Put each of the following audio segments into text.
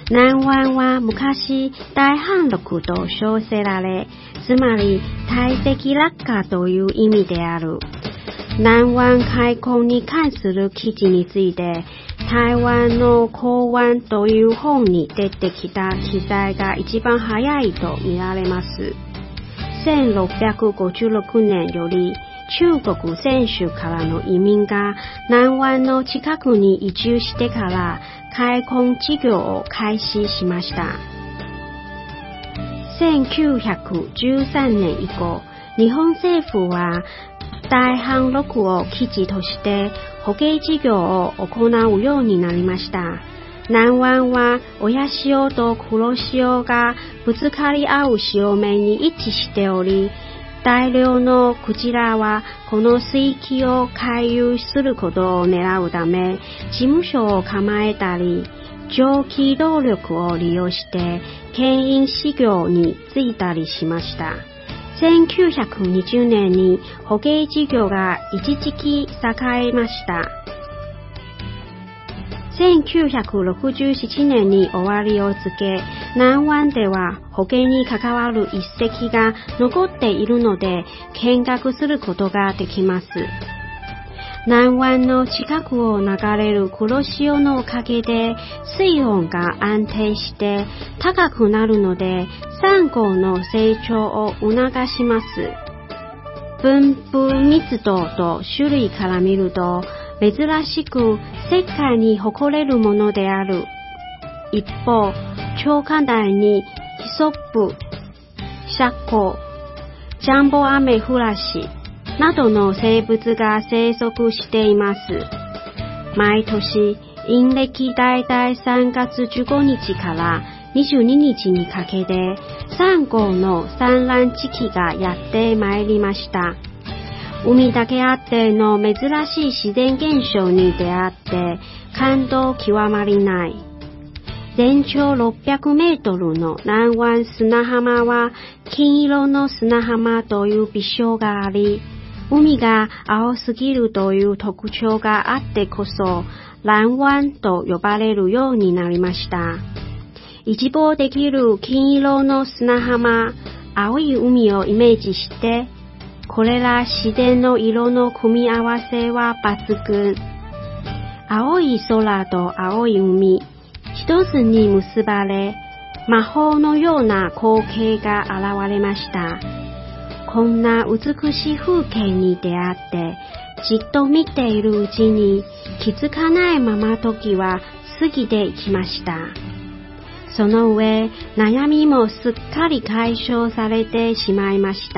南湾は昔大繁禄と称せられ、つまり大石落下という意味である。南湾開港に関する記事について、台湾の港湾という本に出てきた記載が一番早いと見られます。1656年より中国泉州からの移民が南湾の近くに移住してから開墾事業を開始しました。1913年以降、日本政府は大繁禄を基地として捕鯨事業を行うようになりました。南湾は親潮と黒潮がぶつかり合う潮面に位置しており、大量のクジラはこの水域を回遊することを狙うため、事務所を構えたり、蒸気動力を利用して牽引事業に就いたりしました。1920年に捕鯨事業が一時期栄えました。1967年に終わりをつけ、南湾では捕鯨に関わる遺跡が残っているので見学することができます。南湾の近くを流れる黒潮のおかげで水温が安定して高くなるのでサンゴの成長を促します。分布密度と種類から見ると珍しく世界に誇れるものである。一方、超過大にヒソップ、シャコ、ジャンボアメフラシなどの生物が生息しています。毎年、陰暦大体3月15日から22日にかけて、サンゴの産卵時期がやってまいりました。海だけあっての珍しい自然現象に出会って感動極まりない。全長600メートルの南湾砂浜は金色の砂浜という微笑があり、海が青すぎるという特徴があってこそ藍湾と呼ばれるようになりました。一望できる金色の砂浜、青い海をイメージして、これら自然の色の組み合わせは抜群。青い空と青い海、一つに結ばれ、魔法のような光景が現れました。こんな美しい風景に出会って、じっと見ているうちに気づかないまま時は過ぎていきました。その上、悩みもすっかり解消されてしまいました。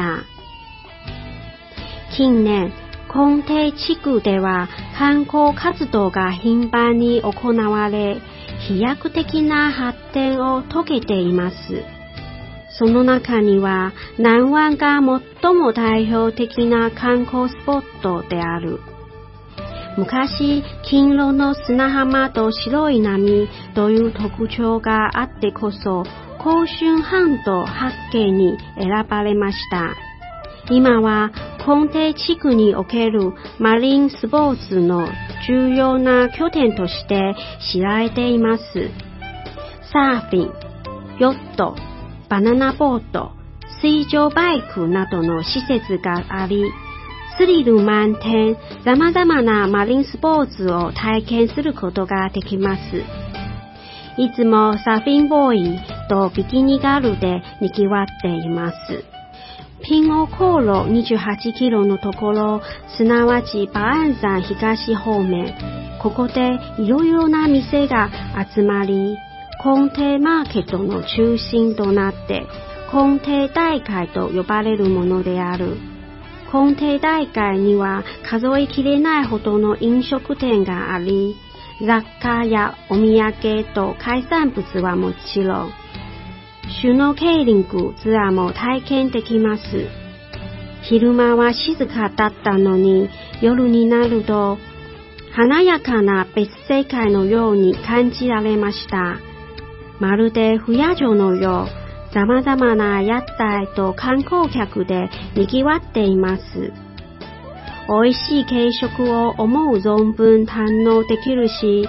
近年、根底地区では観光活動が頻繁に行われ、飛躍的な発展を遂げています。その中には、南湾が最も代表的な観光スポットである。昔、金色の砂浜と白い波という特徴があってこそ、甲春半島八景に選ばれました。今は根底地区におけるマリンスポーツの重要な拠点として知られています。サーフィン、ヨット、バナナボート、水上バイクなどの施設があり、スリル満点、様々なマリンスポーツを体験することができます。いつもサーフィンボーイとビキニガールで賑わっています。ピンオ航路28キロのところ、すなわち馬鞍山東方面、ここでいろいろな店が集まり、根底マーケットの中心となって、根底大会と呼ばれるものである。根底大会には数えきれないほどの飲食店があり、雑貨やお土産と海産物はもちろん、シュノーケーリングツアーも体験できます。昼間は静かだったのに、夜になると華やかな別世界のように感じられました。まるで不夜城のよう、様々な屋台と観光客で賑わっています。美味しい軽食を思う存分堪能できるし、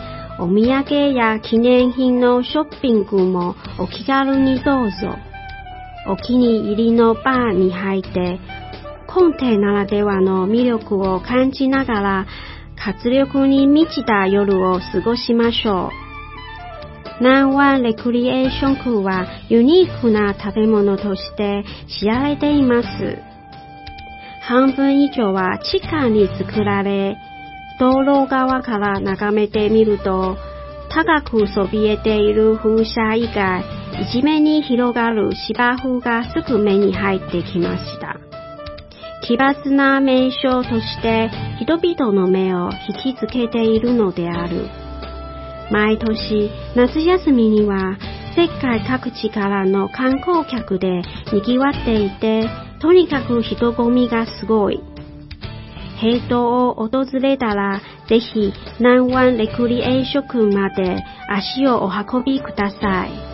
お土産や記念品のショッピングもお気軽にどうぞ。お気に入りのバーに入って、根底ならではの魅力を感じながら、活力に満ちた夜を過ごしましょう。南湾レクリエーション区はユニークな食べ物として知られています。半分以上は地下に作られ、道路側から眺めてみると、高くそびえている風車以外、一面に広がる芝生がすぐ目に入ってきました。奇抜な名所として人々の目を引きつけているのである。毎年夏休みには世界各地からの観光客で賑わっていて、とにかく人混みがすごい。平島を訪れたらぜひ南湾レクリエーション区まで足をお運びください。